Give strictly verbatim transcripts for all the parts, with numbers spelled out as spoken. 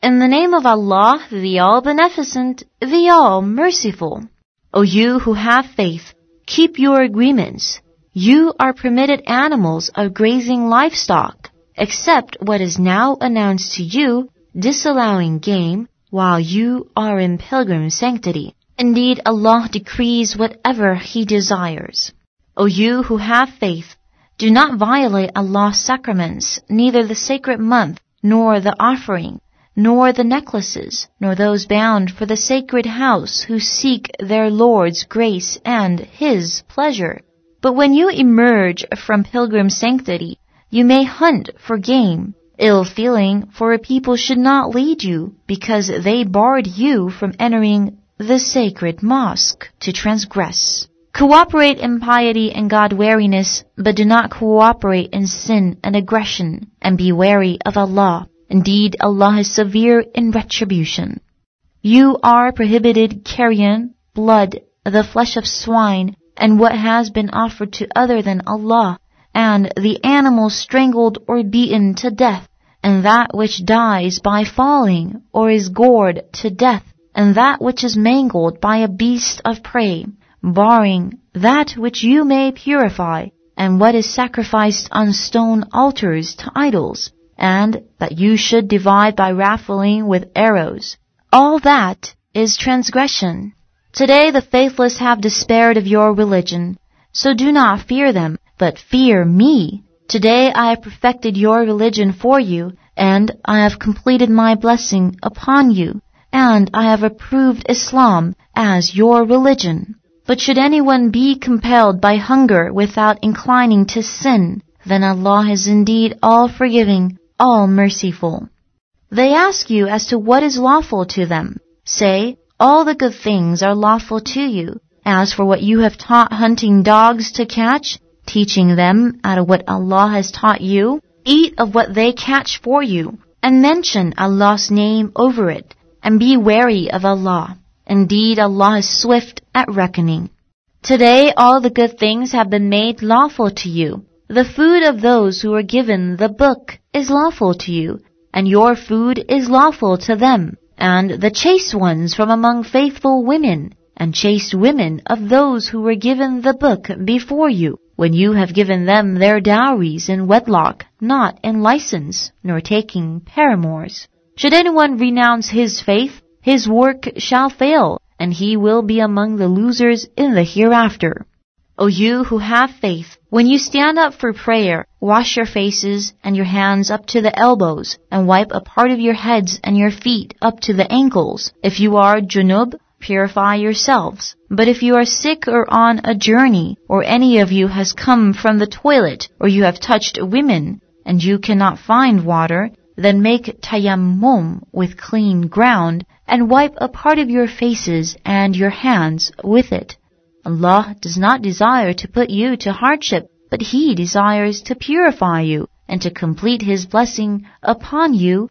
In the name of Allah, the All-Beneficent, the All-Merciful. O you who have faith, keep your agreements. You are permitted animals of grazing livestock, except what is now announced to you, disallowing game, while you are in pilgrim sanctity. Indeed, Allah decrees whatever He desires. O you who have faith, do not violate Allah's sacraments, neither the sacred month, nor the offering, nor the necklaces, nor those bound for the sacred house who seek their Lord's grace and His pleasure. But when you emerge from pilgrim sanctity, you may hunt for game. Ill-feeling for a people should not lead you, because they barred you from entering the sacred mosque to transgress. Cooperate in piety and God-wariness, but do not cooperate in sin and aggression, and be wary of Allah. Indeed, Allah is severe in retribution. You are prohibited carrion, blood, the flesh of swine, and what has been offered to other than Allah, and the animal strangled or beaten to death, and that which dies by falling or is gored to death, and that which is mangled by a beast of prey, barring that which you may purify, and what is sacrificed on stone altars to idols, and that you should divide by raffling with arrows. All that is transgression. Today the faithless have despaired of your religion, so do not fear them, but fear me. Today I have perfected your religion for you, and I have completed my blessing upon you, and I have approved Islam as your religion. But should anyone be compelled by hunger without inclining to sin, then Allah is indeed all-forgiving, all-merciful. They ask you as to what is lawful to them. Say, all the good things are lawful to you. As for what you have taught hunting dogs to catch, teaching them out of what Allah has taught you, eat of what they catch for you, and mention Allah's name over it, and be wary of Allah. Indeed, Allah is swift at reckoning. Today all the good things have been made lawful to you. The food of those who are given the book is lawful to you, and your food is lawful to them, and the chaste ones from among faithful women, and chaste women of those who were given the book before you, when you have given them their dowries in wedlock, not in license, nor taking paramours. Should anyone renounce his faith, his work shall fail, and he will be among the losers in the hereafter. O you who have faith, when you stand up for prayer, wash your faces and your hands up to the elbows, and wipe a part of your heads and your feet up to the ankles. If you are junub, purify yourselves. But if you are sick or on a journey, or any of you has come from the toilet, or you have touched women, and you cannot find water, then make tayammum with clean ground, and wipe a part of your faces and your hands with it. Allah does not desire to put you to hardship, but He desires to purify you, and to complete His blessing upon you,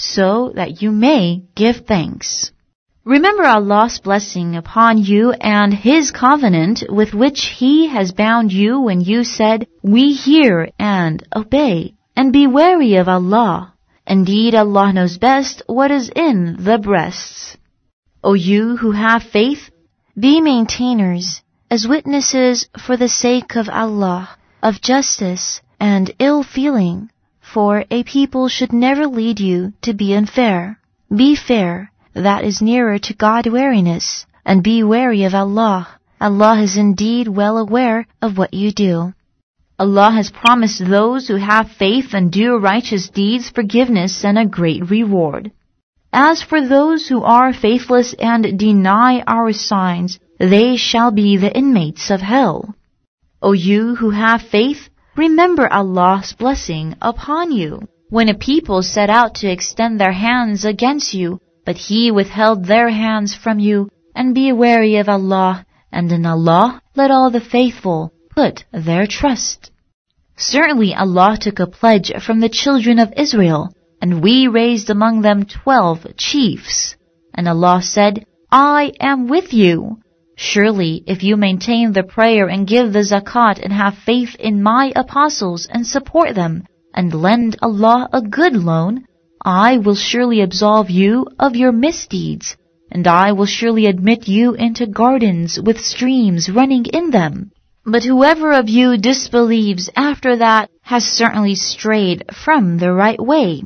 so that you may give thanks. Remember Allah's blessing upon you and His covenant with which He has bound you when you said, "We hear and obey," and be wary of Allah. Indeed, Allah knows best what is in the breasts. O you who have faith, be maintainers, as witnesses for the sake of Allah, of justice and ill-feeling, for a people should never lead you to be unfair. Be fair, that is nearer to God-wariness, and be wary of Allah. Allah is indeed well aware of what you do. Allah has promised those who have faith and do righteous deeds forgiveness and a great reward. As for those who are faithless and deny our signs, they shall be the inmates of hell. O you who have faith, remember Allah's blessing upon you. When a people set out to extend their hands against you, but He withheld their hands from you, and be wary of Allah, and in Allah let all the faithful put their trust. Certainly Allah took a pledge from the children of Israel, and we raised among them twelve chiefs. And Allah said, I am with you. Surely, if you maintain the prayer and give the zakat and have faith in my apostles and support them, and lend Allah a good loan, I will surely absolve you of your misdeeds, and I will surely admit you into gardens with streams running in them. But whoever of you disbelieves after that has certainly strayed from the right way.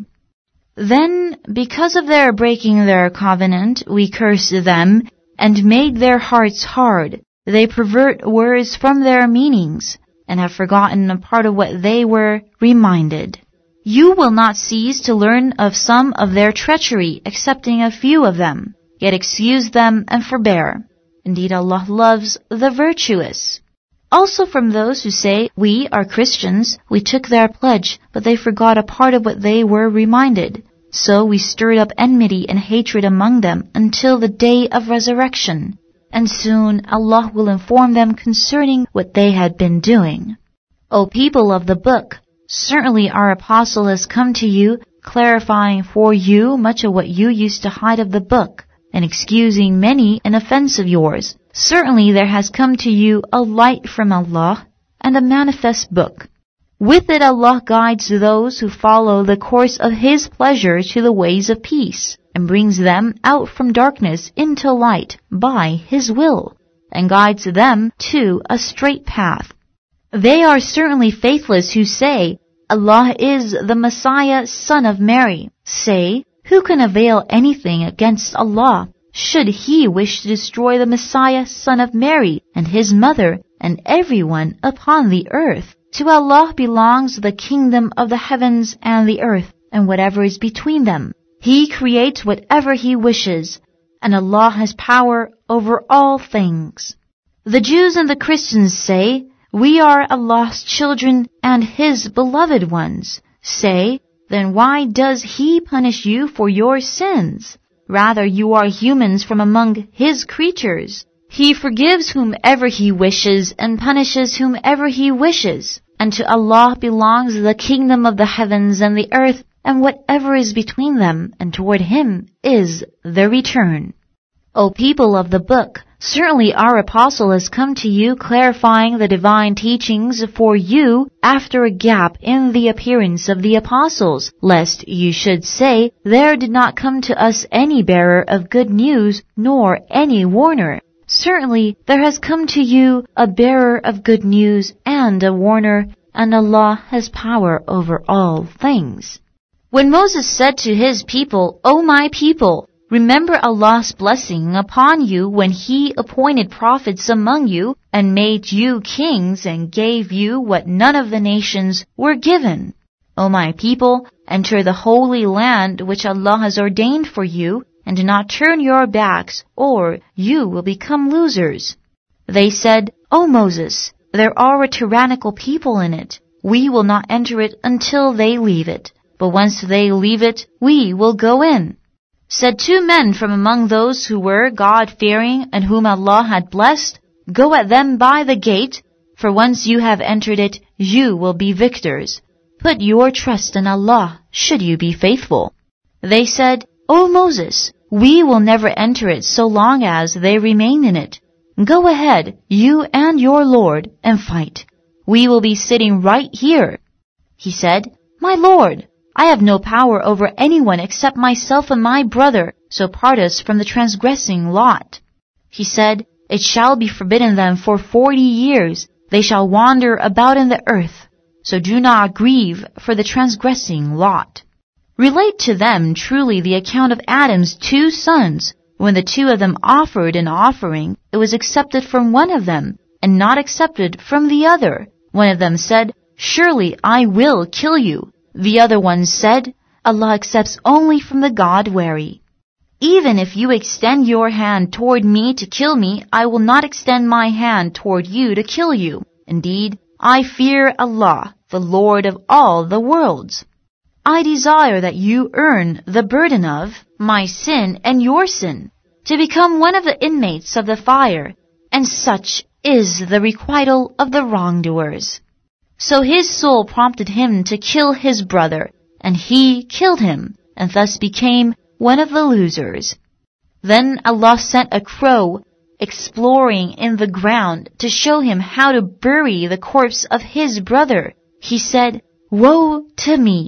Then, because of their breaking their covenant, we cursed them and made their hearts hard. They pervert words from their meanings and have forgotten a part of what they were reminded. You will not cease to learn of some of their treachery, excepting a few of them. Yet excuse them and forbear. Indeed, Allah loves the virtuous. Also from those who say, we are Christians, we took their pledge, but they forgot a part of what they were reminded. So we stirred up enmity and hatred among them until the day of resurrection. And soon Allah will inform them concerning what they had been doing. O people of the book, certainly our apostle has come to you, clarifying for you much of what you used to hide of the book, and excusing many an offense of yours. Certainly there has come to you a light from Allah and a manifest book. With it Allah guides those who follow the course of His pleasure to the ways of peace, and brings them out from darkness into light by His will, and guides them to a straight path. They are certainly faithless who say, Allah is the Messiah, son of Mary. Say, who can avail anything against Allah, should He wish to destroy the Messiah, son of Mary, and His mother, and everyone upon the earth? To Allah belongs the kingdom of the heavens and the earth, and whatever is between them. He creates whatever He wishes, and Allah has power over all things. The Jews and the Christians say, we are Allah's children and His beloved ones. Say, then why does He punish you for your sins? Rather, you are humans from among His creatures. He forgives whomever He wishes and punishes whomever He wishes. And to Allah belongs the kingdom of the heavens and the earth, and whatever is between them, and toward Him is the return. O people of the book, certainly our apostle has come to you clarifying the divine teachings for you after a gap in the appearance of the apostles, lest you should say, there did not come to us any bearer of good news, nor any warner. Certainly there has come to you a bearer of good news and a warner, and Allah has power over all things. When Moses said to his people, O my people, remember Allah's blessing upon you when He appointed prophets among you and made you kings and gave you what none of the nations were given. O my people, enter the holy land which Allah has ordained for you, and do not turn your backs, or you will become losers. They said, O Moses, there are a tyrannical people in it. We will not enter it until they leave it. But once they leave it, we will go in. Said two men from among those who were God-fearing and whom Allah had blessed, go at them by the gate, for once you have entered it, you will be victors. Put your trust in Allah, should you be faithful. They said, O Moses, we will never enter it so long as they remain in it. Go ahead, you and your Lord, and fight. We will be sitting right here. He said, My Lord, I have no power over anyone except myself and my brother, so part us from the transgressing lot. He said, It shall be forbidden them for forty years. They shall wander about in the earth. So do not grieve for the transgressing lot. Relate to them truly the account of Adam's two sons. When the two of them offered an offering, it was accepted from one of them, and not accepted from the other. One of them said, Surely I will kill you. The other one said, Allah accepts only from the God-wary. Even if you extend your hand toward me to kill me, I will not extend my hand toward you to kill you. Indeed, I fear Allah, the Lord of all the worlds. I desire that you earn the burden of my sin and your sin, to become one of the inmates of the fire, and such is the requital of the wrongdoers. So his soul prompted him to kill his brother, and he killed him, and thus became one of the losers. Then Allah sent a crow, exploring in the ground to show him how to bury the corpse of his brother. He said, Woe to me!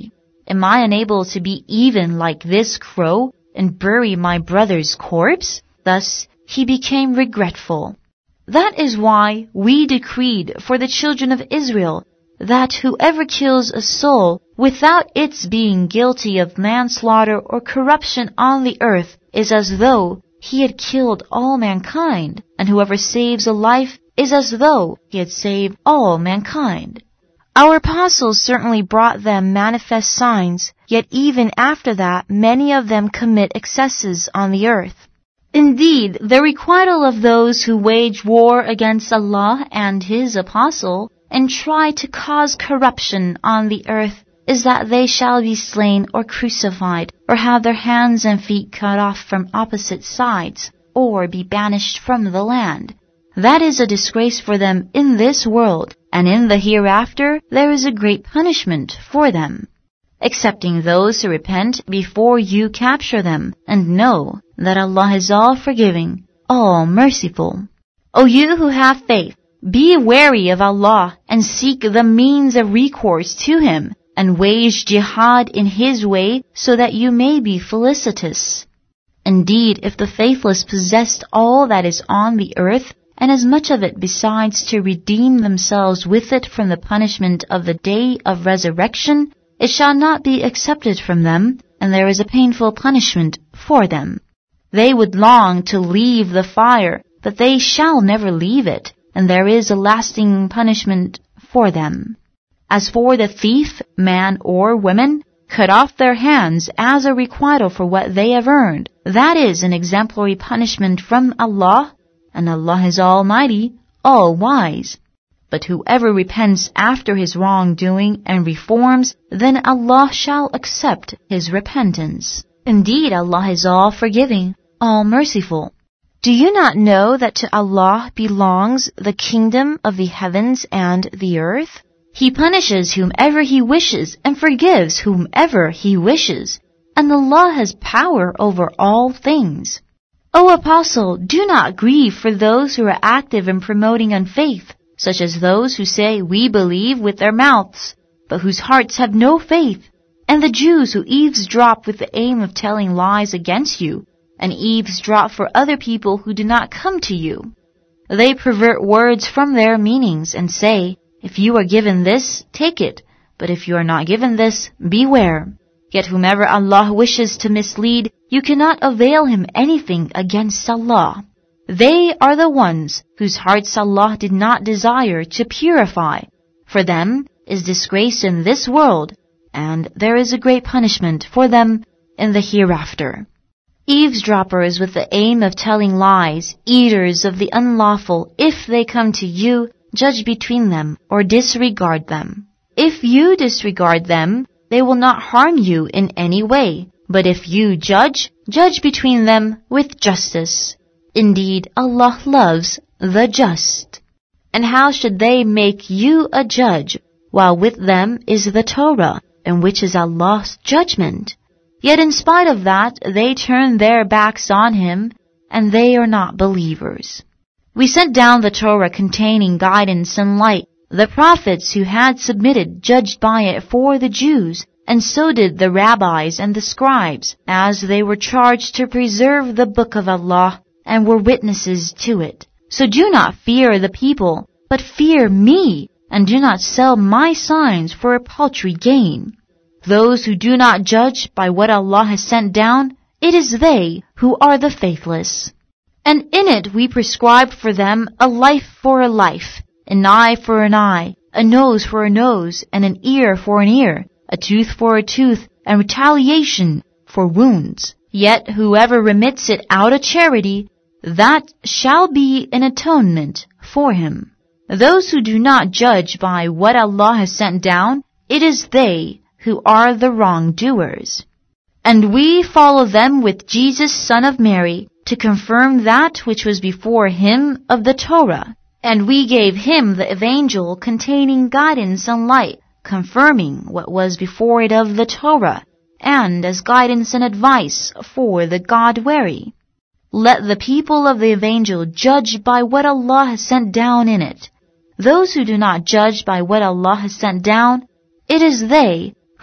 Am I unable to be even like this crow and bury my brother's corpse?" Thus he became regretful. That is why we decreed for the children of Israel that whoever kills a soul without its being guilty of manslaughter or corruption on the earth is as though he had killed all mankind, and whoever saves a life is as though he had saved all mankind. Our apostles certainly brought them manifest signs, yet even after that many of them commit excesses on the earth. Indeed, the requital of those who wage war against Allah and His apostle and try to cause corruption on the earth is that they shall be slain or crucified, or have their hands and feet cut off from opposite sides, or be banished from the land. That is a disgrace for them in this world, and in the hereafter there is a great punishment for them. Excepting those who repent before you capture them, and know that Allah is all forgiving, all merciful. O you who have faith, be wary of Allah and seek the means of recourse to Him, and wage jihad in His way so that you may be felicitous. Indeed, if the faithless possessed all that is on the earth, and as much of it besides to redeem themselves with it from the punishment of the day of resurrection, it shall not be accepted from them, and there is a painful punishment for them. They would long to leave the fire, but they shall never leave it, and there is a lasting punishment for them. As for the thief, man or woman, cut off their hands as a requital for what they have earned. That is an exemplary punishment from Allah, and Allah is Almighty, all-wise. But whoever repents after his wrongdoing and reforms, then Allah shall accept his repentance. Indeed, Allah is all-forgiving, all-merciful. Do you not know that to Allah belongs the kingdom of the heavens and the earth? He punishes whomever He wishes and forgives whomever He wishes, and Allah has power over all things. O Apostle, do not grieve for those who are active in promoting unfaith, such as those who say, "We believe," with their mouths, but whose hearts have no faith, and the Jews who eavesdrop with the aim of telling lies against you, and eavesdrop for other people who do not come to you. They pervert words from their meanings and say, "If you are given this, take it, but if you are not given this, beware." Yet whomever Allah wishes to mislead, you cannot avail him anything against Allah. They are the ones whose hearts Allah did not desire to purify. For them is disgrace in this world, and there is a great punishment for them in the hereafter. Eavesdroppers with the aim of telling lies, eaters of the unlawful, if they come to you, judge between them or disregard them. If you disregard them, they will not harm you in any way. But if you judge, judge between them with justice. Indeed, Allah loves the just. And how should they make you a judge, while with them is the Torah, in which is Allah's judgment? Yet in spite of that, they turn their backs on Him, and they are not believers. We sent down the Torah containing guidance and light. The prophets who had submitted judged by it for the Jews, and so did the rabbis and the scribes, as they were charged to preserve the book of Allah, and were witnesses to it. So do not fear the people, but fear me, and do not sell my signs for a paltry gain. Those who do not judge by what Allah has sent down, it is they who are the faithless. And in it we prescribed for them a life for a life, an eye for an eye, a nose for a nose, and an ear for an ear, a tooth for a tooth, and retaliation for wounds. Yet whoever remits it out of charity, that shall be an atonement for him. Those who do not judge by what Allah has sent down, it is they who are the wrongdoers. And we follow them with Jesus, son of Mary, to confirm that which was before him of the Torah. And we gave him the evangel containing guidance and light, confirming what was before it of the Torah, and as guidance and advice for the God-wary. Let the people of the evangel judge by what Allah has sent down in it. Those who do not judge by what Allah has sent down, it is they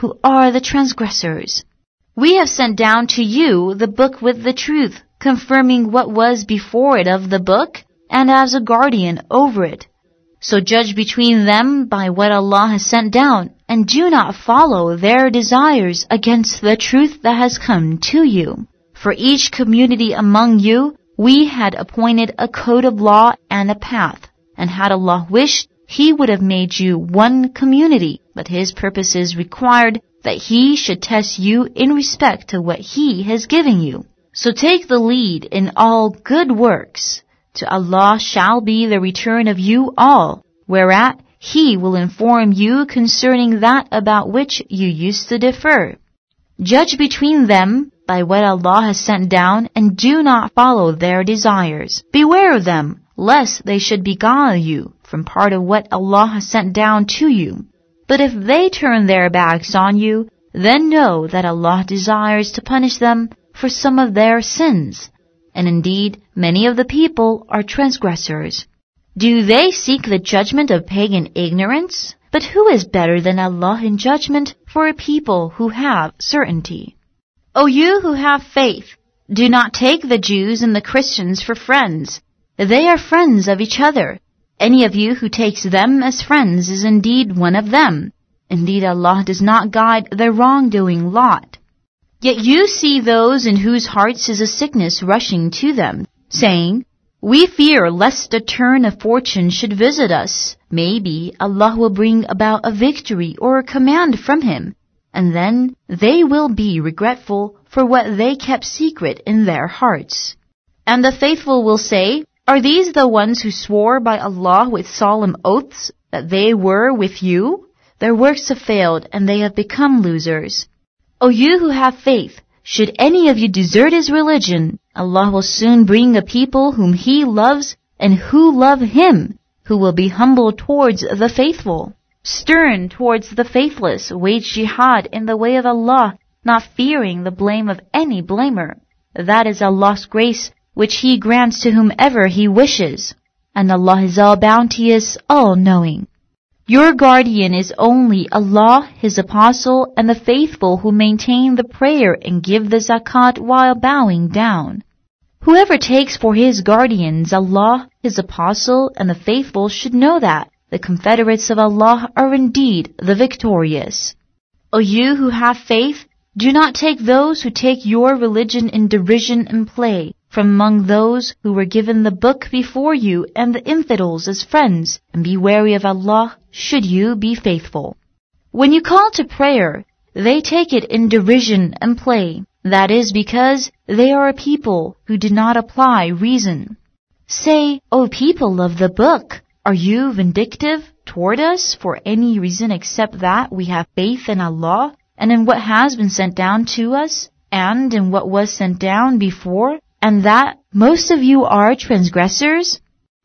who are the transgressors. We have sent down to you the book with the truth, confirming what was before it of the book, and as a guardian over it. So judge between them by what Allah has sent down, and do not follow their desires against the truth that has come to you. For each community among you, we had appointed a code of law and a path, and had Allah wished, He would have made you one community, but His purposes required that He should test you in respect to what He has given you. So take the lead in all good works. To Allah shall be the return of you all, whereat He will inform you concerning that about which you used to differ. Judge between them by what Allah has sent down, and do not follow their desires. Beware of them, lest they should beguile you from part of what Allah has sent down to you. But if they turn their backs on you, then know that Allah desires to punish them for some of their sins. And indeed, many of the people are transgressors. Do they seek the judgment of pagan ignorance? But who is better than Allah in judgment for a people who have certainty? O you who have faith, do not take the Jews and the Christians for friends. They are friends of each other. Any of you who takes them as friends is indeed one of them. Indeed, Allah does not guide the wrongdoing lot. Yet you see those in whose hearts is a sickness rushing to them, saying, We fear lest a turn of fortune should visit us. Maybe Allah will bring about a victory or a command from Him, and then they will be regretful for what they kept secret in their hearts. And the faithful will say, Are these the ones who swore by Allah with solemn oaths that they were with you? Their works have failed, and they have become losers. O you who have faith, should any of you desert his religion, Allah will soon bring a people whom He loves and who love Him, who will be humble towards the faithful, stern towards the faithless, wage jihad in the way of Allah, not fearing the blame of any blamer. That is Allah's grace, which He grants to whomever He wishes. And Allah is all bounteous, all knowing. Your guardian is only Allah, His apostle, and the faithful who maintain the prayer and give the zakat while bowing down. Whoever takes for his guardians Allah, His apostle, and the faithful should know that the confederates of Allah are indeed the victorious. O you who have faith, do not take those who take your religion in derision and play from among those who were given the book before you and the infidels as friends, and be wary of Allah should you be faithful. When you call to prayer, they take it in derision and play. That is because they are a people who do not apply reason. Say, O people of the book, are you vindictive toward us for any reason except that we have faith in Allah and in what has been sent down to us and in what was sent down before, and that most of you are transgressors?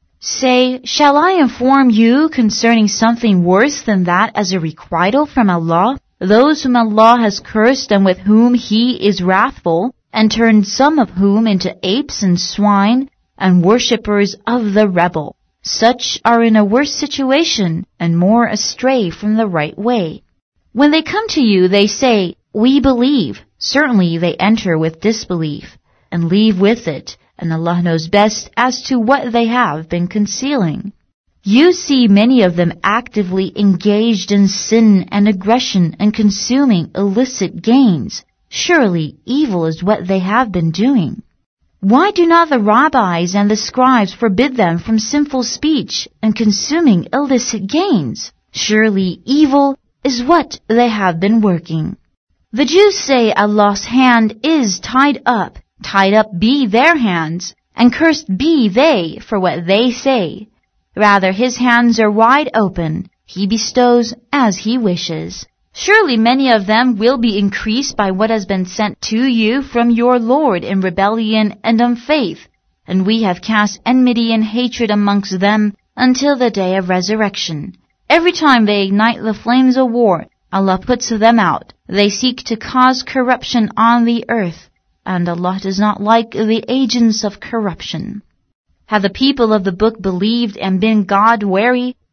Say, shall I inform you concerning something worse than that as a requital from Allah? Those whom Allah has cursed and with whom He is wrathful, and turned some of whom into apes and swine, and worshippers of the rebel. Such are in a worse situation and more astray from the right way. When they come to you, they say, We believe. Certainly they enter with disbelief, and leave with it, and Allah knows best as to what they have been concealing. You see many of them actively engaged in sin and aggression and consuming illicit gains. Surely evil is what they have been doing. Why do not the rabbis and the scribes forbid them from sinful speech and consuming illicit gains? Surely evil is what they have been working. The Jews say Allah's hand is tied up. Tied up be their hands, and cursed be they for what they say. Rather, His hands are wide open. He bestows as He wishes. Surely many of them will be increased by what has been sent to you from your Lord in rebellion and unfaith, and we have cast enmity and hatred amongst them until the day of resurrection. Every time they ignite the flames of war, Allah puts them out. They seek to cause corruption on the earth, and Allah does not like the agents of corruption. Have the people of the book believed and been God-wary?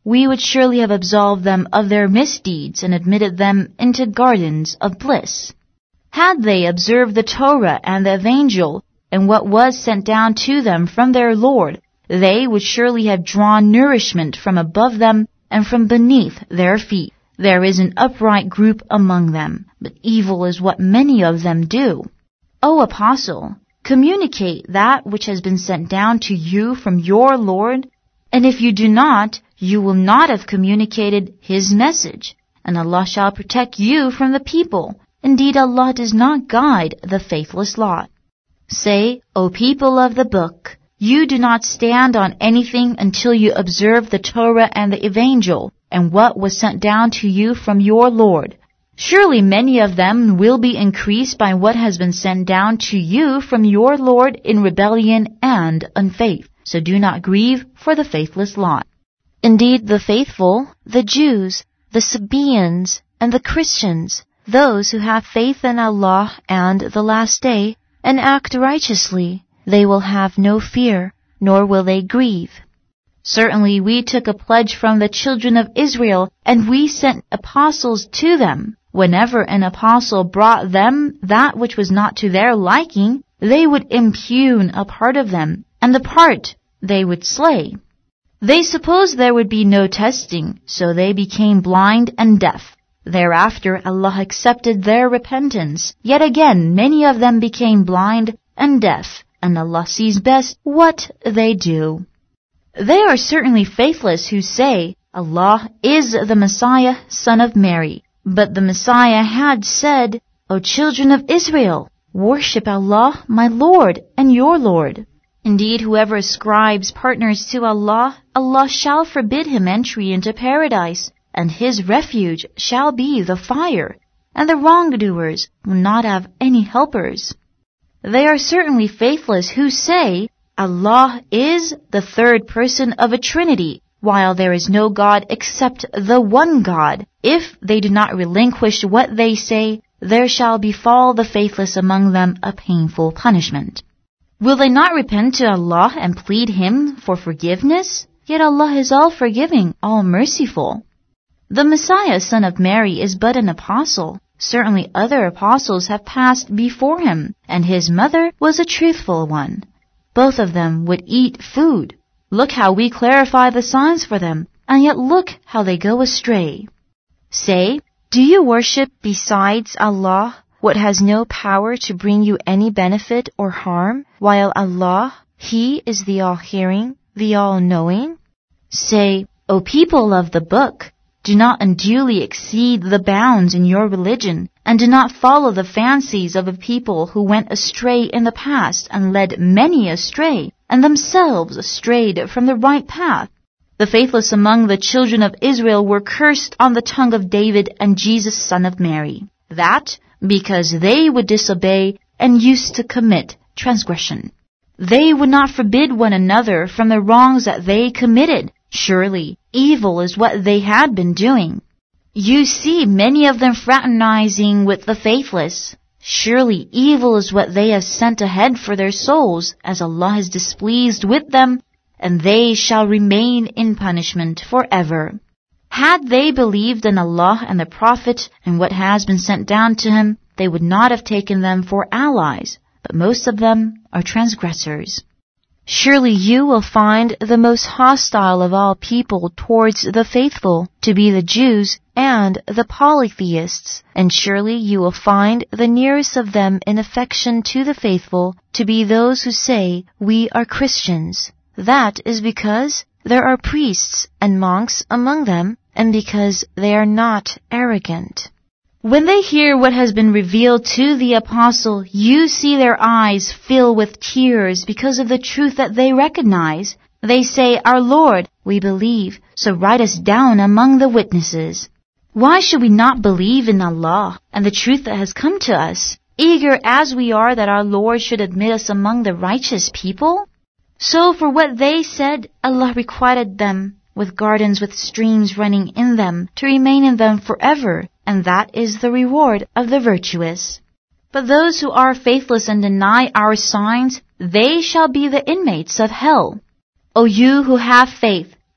we would surely have absolved them of their misdeeds and admitted them into gardens of bliss. Had they observed the Torah and the Evangel and what was sent down to them from their Lord, they would surely have drawn nourishment from above them and from beneath their feet. There is an upright group among them, but evil is what many of them do. O Apostle, communicate that which has been sent down to you from your Lord, and if you do not, you will not have communicated His message, and Allah shall protect you from the people. Indeed, Allah does not guide the faithless lot. Say, O people of the book, you do not stand on anything until you observe the Torah and the Evangel, and what was sent down to you from your Lord. Surely many of them will be increased by what has been sent down to you from your Lord in rebellion and unfaith. So do not grieve for the faithless lot. Indeed, the faithful, the Jews, the Sabaeans, and the Christians, those who have faith in Allah and the last day, and act righteously, they will have no fear, nor will they grieve. Certainly we took a pledge from the children of Israel, and we sent apostles to them. Whenever an apostle brought them that which was not to their liking, they would impugn a part of them, and the part they would slay. They supposed there would be no testing, so they became blind and deaf. Thereafter Allah accepted their repentance. Yet again many of them became blind and deaf, and Allah sees best what they do. They are certainly faithless who say, Allah is the Messiah, son of Mary. But the Messiah had said, O children of Israel, worship Allah, my Lord and your Lord. Indeed, whoever ascribes partners to Allah, Allah shall forbid him entry into paradise, and his refuge shall be the fire, and the wrongdoers will not have any helpers. They are certainly faithless who say, Allah is the third person of a trinity, while there is no God except the one God. If they do not relinquish what they say, there shall befall the faithless among them a painful punishment. Will they not repent to Allah and plead Him for forgiveness? Yet Allah is all forgiving, all merciful. The Messiah, son of Mary, is but an apostle. Certainly other apostles have passed before him, and his mother was a truthful one. Both of them would eat food. Look how we clarify the signs for them, and yet look how they go astray. Say, do you worship besides Allah what has no power to bring you any benefit or harm, while Allah, He is the all-hearing, the all-knowing? Say, O people of the book, do not unduly exceed the bounds in your religion, and do not follow the fancies of a people who went astray in the past and led many astray, and themselves strayed from the right path. The faithless among the children of Israel were cursed on the tongue of David and Jesus, son of Mary. That because they would disobey and used to commit transgression. They would not forbid one another from the wrongs that they committed. Surely evil is what they had been doing. You see many of them fraternizing with the faithless. Surely evil is what they have sent ahead for their souls, as Allah is displeased with them, and they shall remain in punishment forever. Had they believed in Allah and the Prophet and what has been sent down to him, they would not have taken them for allies, but most of them are transgressors. Surely you will find the most hostile of all people towards the faithful to be the Jews and the polytheists, and surely you will find the nearest of them in affection to the faithful to be those who say, we are Christians. That is because there are priests and monks among them, and because they are not arrogant. When they hear what has been revealed to the apostle, you see their eyes fill with tears because of the truth that they recognize. They say, Our Lord, we believe, so write us down among the witnesses. Why should we not believe in Allah and the truth that has come to us, eager as we are that our Lord should admit us among the righteous people? So for what they said, Allah requited them with gardens with streams running in them to remain in them forever, and that is the reward of the virtuous. But those who are faithless and deny our signs, they shall be the inmates of hell. O you who have faith,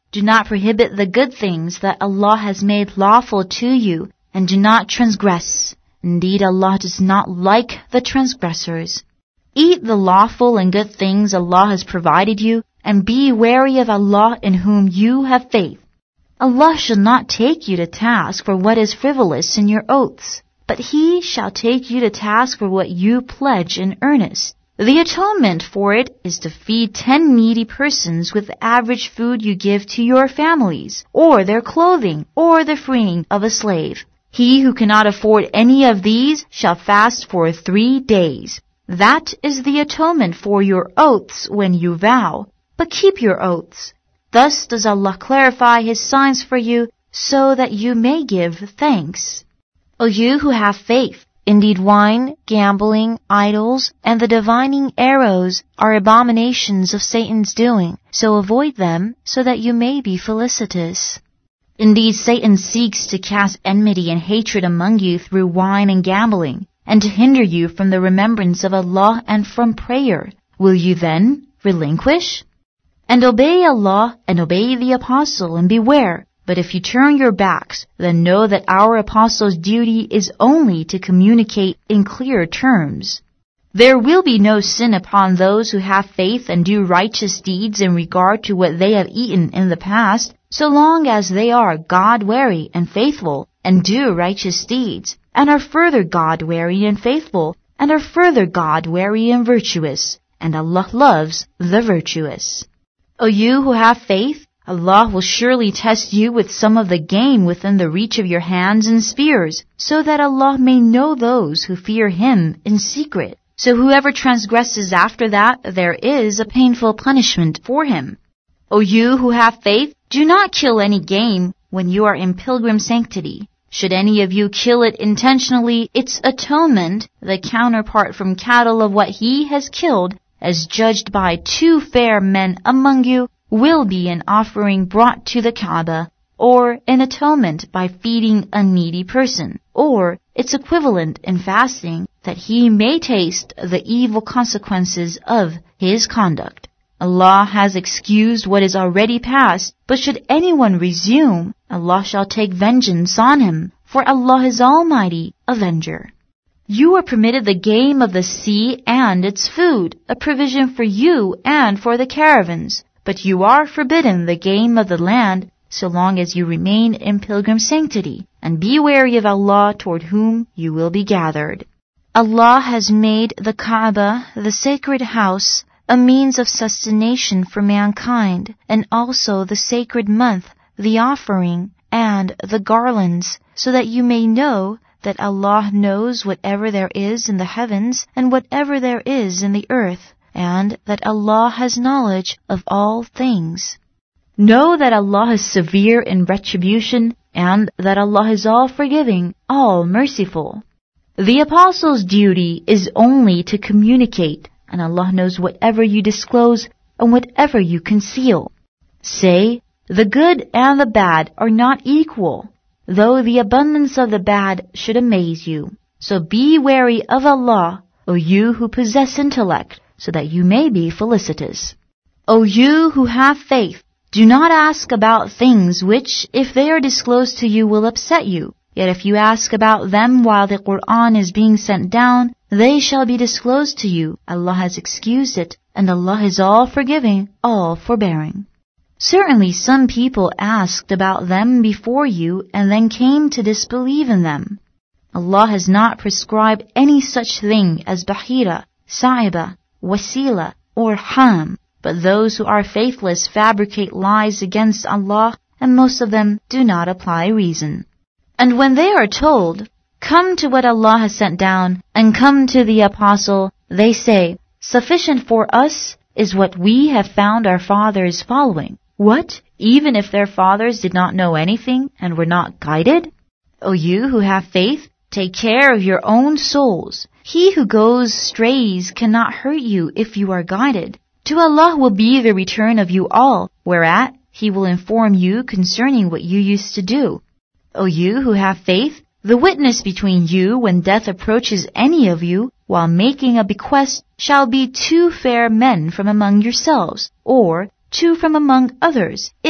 Do not prohibit the good things that Allah has made lawful to you, and do not transgress. Indeed, Allah does not like the transgressors. Eat the lawful and good things Allah has provided you, and be wary of Allah in whom you have faith. Allah shall not take you to task for what is frivolous in your oaths, but He shall take you to task for what you pledge in earnest. The atonement for it is to feed ten needy persons with the average food you give to your families, or their clothing, or the freeing of a slave. He who cannot afford any of these shall fast for three days. That is the atonement for your oaths when you vow. But keep your oaths. Thus does Allah clarify His signs for you, so that you may give thanks. O you who have faith, indeed wine, gambling, idols, and the divining arrows are abominations of Satan's doing, so avoid them, so that you may be felicitous. Indeed, Satan seeks to cast enmity and hatred among you through wine and gambling, and to hinder you from the remembrance of Allah and from prayer. Will you then relinquish? And obey Allah and obey the Apostle, and beware. But if you turn your backs, then know that our Apostle's duty is only to communicate in clear terms. There will be no sin upon those who have faith and do righteous deeds in regard to what they have eaten in the past, so long as they are God-wary and faithful, and do righteous deeds, and are further God-wary and faithful, and are further God-wary and virtuous, and Allah loves the virtuous. O you who have faith, Allah will surely test you with some of the game within the reach of your hands and spears, so that Allah may know those who fear Him in secret. So whoever transgresses after that, there is a painful punishment for him. O you who have faith, do not kill any game when you are in pilgrim sanctity. Should any of you kill it intentionally, its atonement, the counterpart from cattle of what he has killed, as judged by two fair men among you, will be an offering brought to the Kaaba, or an atonement by feeding a needy person, or its equivalent in fasting, that he may taste the evil consequences of his conduct. Allah has excused what is already past, but should anyone resume, Allah shall take vengeance on him, for Allah is Almighty Avenger. You are permitted the game of the sea and its food, a provision for you and for the caravans, but you are forbidden the game of the land, so long as you remain in pilgrim sanctity, and be wary of Allah toward whom you will be gathered. Allah has made the Kaaba, the sacred house, a means of sustentation for mankind, and also the sacred month, the offering, and the garlands, so that you may know that Allah knows whatever there is in the heavens and whatever there is in the earth, and that Allah has knowledge of all things. Know that Allah is severe in retribution, and that Allah is all-forgiving, all-merciful. The Apostle's duty is only to communicate, and Allah knows whatever you disclose and whatever you conceal. Say, the good and the bad are not equal, though the abundance of the bad should amaze you. So be wary of Allah, O you who possess intellect, so that you may be felicitous. O you who have faith, do not ask about things which, if they are disclosed to you, will upset you. Yet if you ask about them while the Qur'an is being sent down, they shall be disclosed to you. Allah has excused it, and Allah is all-forgiving, all-forbearing. Certainly some people asked about them before you and then came to disbelieve in them. Allah has not prescribed any such thing as Bahira, Sa'iba, Wasila, or Ham, but those who are faithless fabricate lies against Allah, and most of them do not apply reason. And when they are told, come to what Allah has sent down, and come to the Apostle, they say, sufficient for us is what we have found our fathers following. What? Even if their fathers did not know anything and were not guided? O you who have faith, take care of your own souls. He who goes strays cannot hurt you if you are guided. To Allah will be the return of you all, whereat He will inform you concerning what you used to do. O you who have faith, the witness between you when death approaches any of you, while making a bequest, shall be two fair men from among yourselves, or two from among others, if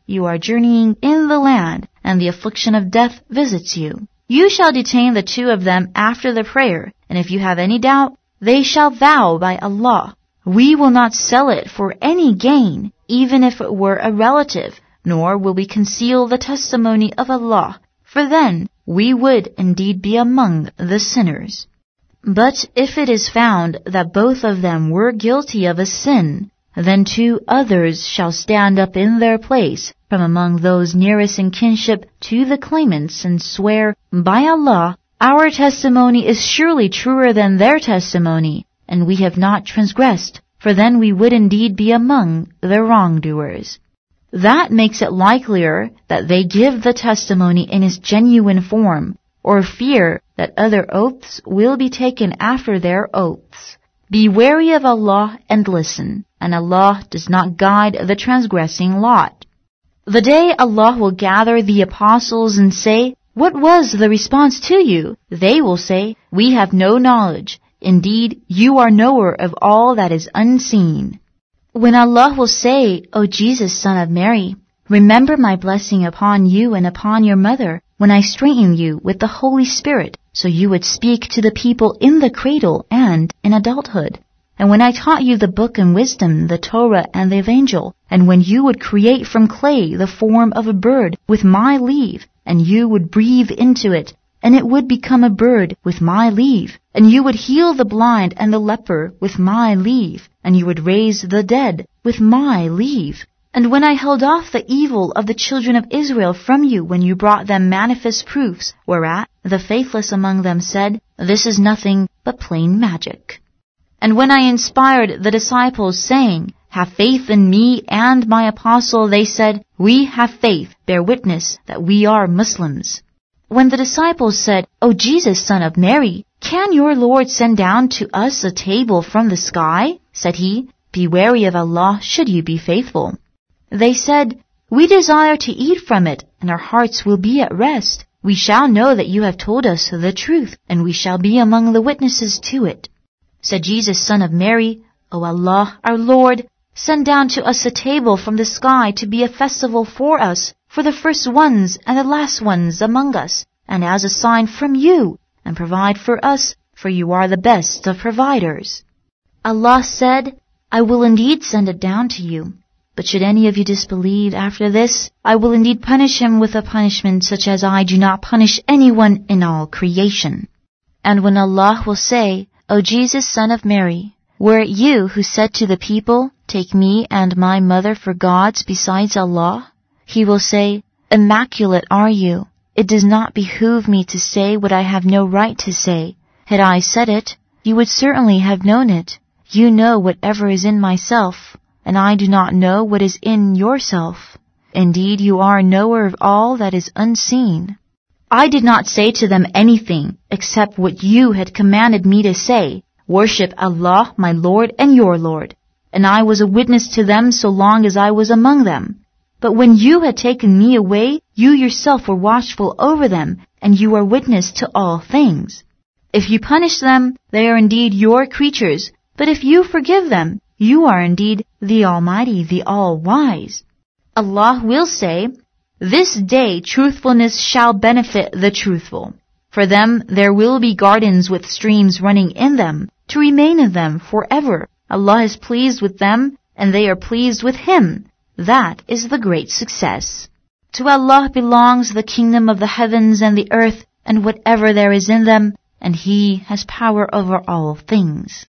you are journeying in the land, and the affliction of death visits you. You shall detain the two of them after the prayer, and if you have any doubt, they shall vow by Allah, we will not sell it for any gain, even if it were a relative, nor will we conceal the testimony of Allah, for then we would indeed be among the sinners. But if it is found that both of them were guilty of a sin, then two others shall stand up in their place from among those nearest in kinship to the claimants and swear, by Allah, our testimony is surely truer than their testimony, and we have not transgressed, for then we would indeed be among the wrongdoers. That makes it likelier that they give the testimony in its genuine form, or fear that other oaths will be taken after their oaths. Be wary of Allah and listen, and Allah does not guide the transgressing lot. The day Allah will gather the apostles and say, what was the response to you? They will say, we have no knowledge. Indeed, you are knower of all that is unseen. When Allah will say, O Jesus, son of Mary, remember my blessing upon you and upon your mother, when I strengthened you with the Holy Spirit, so you would speak to the people in the cradle and in adulthood. And when I taught you the book and wisdom, the Torah and the Evangel, and when you would create from clay the form of a bird with my leave, and you would breathe into it, and it would become a bird with my leave, and you would heal the blind and the leper with my leave, and you would raise the dead with my leave. And when I held off the evil of the children of Israel from you when you brought them manifest proofs, whereat the faithless among them said, this is nothing but plain magic. And when I inspired the disciples, saying, have faith in me and my apostle, they said, we have faith, bear witness that we are Muslims. When the disciples said, O Jesus, son of Mary, can your Lord send down to us a table from the sky? Said he, be wary of Allah should you be faithful. They said, we desire to eat from it, and our hearts will be at rest. We shall know that you have told us the truth, and we shall be among the witnesses to it. Said Jesus, son of Mary, O Allah, our Lord, send down to us a table from the sky to be a festival for us, for the first ones and the last ones among us, and as a sign from you, and provide for us, for you are the best of providers. Allah said, I will indeed send it down to you. But should any of you disbelieve after this, I will indeed punish him with a punishment such as I do not punish anyone in all creation. And when Allah will say, O Jesus, son of Mary, were it you who said to the people, take me and my mother for gods besides Allah? He will say, immaculate are you. It does not behoove me to say what I have no right to say. Had I said it, you would certainly have known it. You know whatever is in myself, and I do not know what is in yourself. Indeed, you are a knower of all that is unseen. I did not say to them anything except what you had commanded me to say, worship Allah, my Lord and your Lord. And I was a witness to them so long as I was among them. But when you had taken me away, you yourself were watchful over them, and you are witness to all things. If you punish them, they are indeed your creatures, but if you forgive them, you are indeed the Almighty, the All-Wise. Allah will say, this day truthfulness shall benefit the truthful. For them there will be gardens with streams running in them, to remain in them forever. Allah is pleased with them, and they are pleased with Him. That is the great success. To Allah belongs the kingdom of the heavens and the earth, and whatever there is in them, and He has power over all things.